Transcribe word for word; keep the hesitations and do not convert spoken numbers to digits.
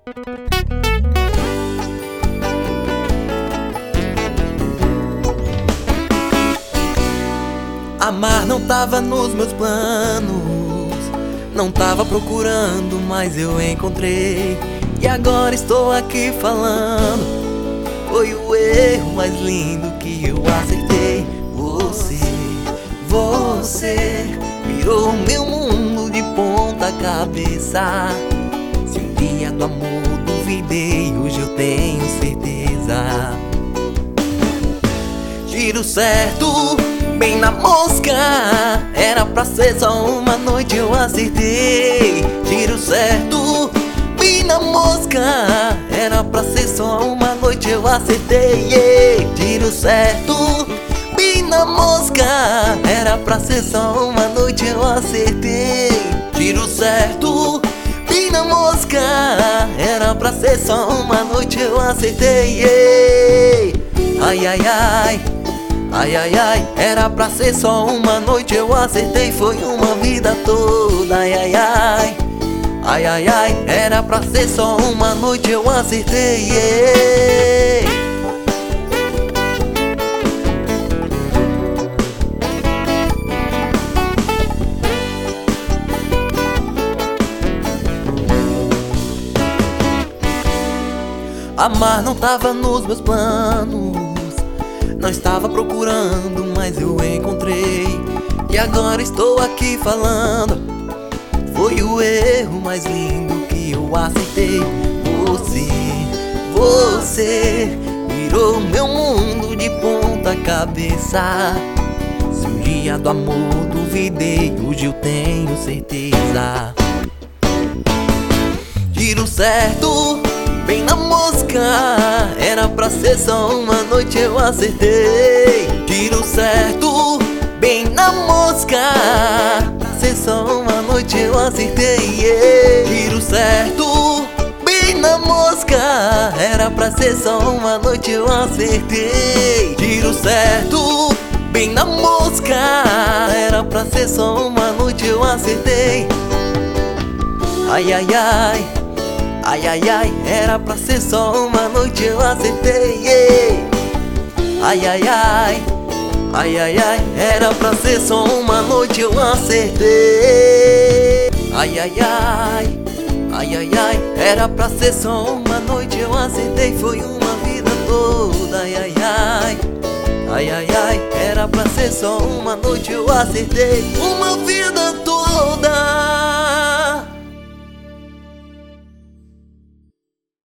Amar não tava nos meus planos, não tava procurando, mas eu encontrei. E agora estou aqui falando, foi o erro mais lindo que eu acertei. Você, você virou meu mundo de ponta cabeça. Se um dia do amor duvidei, hoje eu tenho certeza. Tiro certo, bem na mosca, era pra ser só uma noite, eu acertei. Tiro certo, bem na mosca, era pra ser só uma noite, eu acertei. Yeah. Tiro certo, bem na mosca, era pra ser só uma noite, eu acertei. Tiro certo, bem na mosca, era pra ser só uma noite, eu acertei. Yeah. Ai, ai, ai, ai, ai, ai, era pra ser só uma noite, eu acertei, foi uma vida toda. Ai, ai, ai, ai, ai, ai, era pra ser só uma noite, eu acertei. Yeah. Amar não tava nos meus planos, não estava procurando, mas eu encontrei. E agora estou aqui falando, foi o erro mais lindo que eu acertei. Você, você virou meu mundo de ponta cabeça. Se um dia do amor duvidei, hoje eu tenho certeza. Tiro certo, bem na mosca, era pra ser só uma noite, eu acertei. Tiro certo, bem na mosca, pra ser só uma noite, eu acertei. Yeah. Tiro certo, bem na mosca, era pra ser só uma noite, eu acertei. Tiro certo, bem na mosca, era pra ser só uma noite, eu acertei. Ai, ai, ai, ai, ai, ai, era pra ser só uma noite, eu acertei. Yeah. Ai, ai, ai, ai, ai, ai, era pra ser só uma noite, eu acertei. Ai, ai, ai, ai, ai, ai, era pra ser só uma noite, eu acertei, foi uma vida toda. Ai, ai, ai, ai, ai, ai, era pra ser só uma noite, eu acertei, uma vida toda.